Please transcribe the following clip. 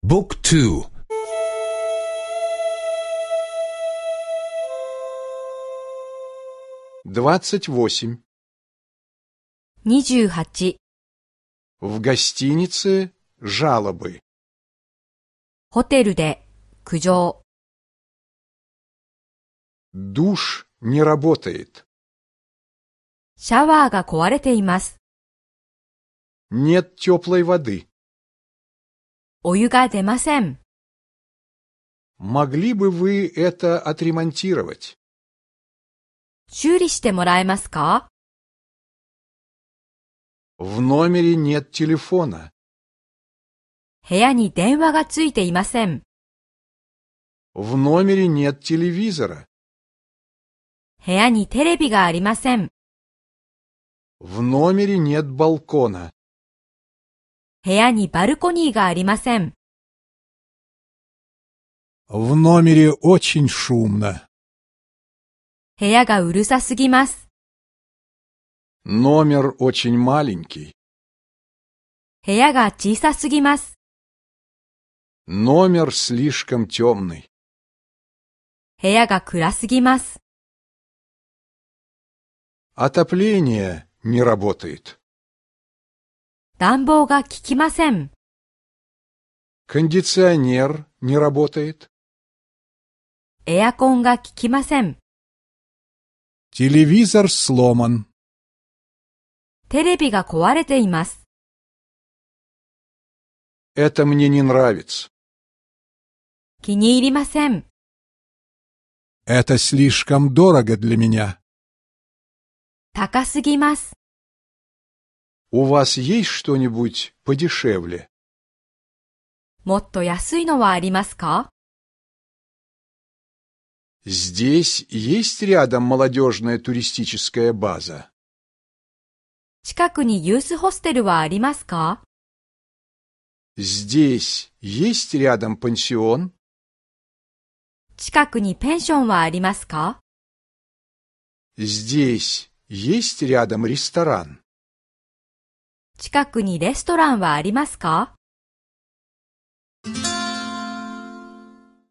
Book 2 28. 28. В гостинице жалобы. ホテルで苦情。 Душ не работает. シャワーが壊れています。 Нет теплой воды. お湯が出ません。 Могли бы вы это отремонтировать? 修理してもらえますか？ В номере нет телефона. 部屋に電話がついていません。 В номере нет телевизора. 部屋にテレビがありません。 В номере нет балкона. 部屋にバルコニーがありません。 В номере очень шумно. 部屋がうるさすぎます。 Номер очень маленький. 部屋が小さすぎます。 Номер слишком темный. 部屋が暗すぎます。 Отопление не работает. 暖房が効きません。 Кондиционер не работает. エアコンが効きません。 Телевизор сломан. テレビが壊れています。 Это мне не нравится. 気に入りません。 Это слишком дорого для меня. 高すぎます。 У вас есть что-нибудь подешевле? もっと安いのはありますか？ Здесь есть рядом молодежная туристическая база? 近くにユースホステルはありますか？ Здесь есть рядом пансион? 近くにペンションはありますか？ Здесь есть рядом ресторан? 近くにレストランはありますか？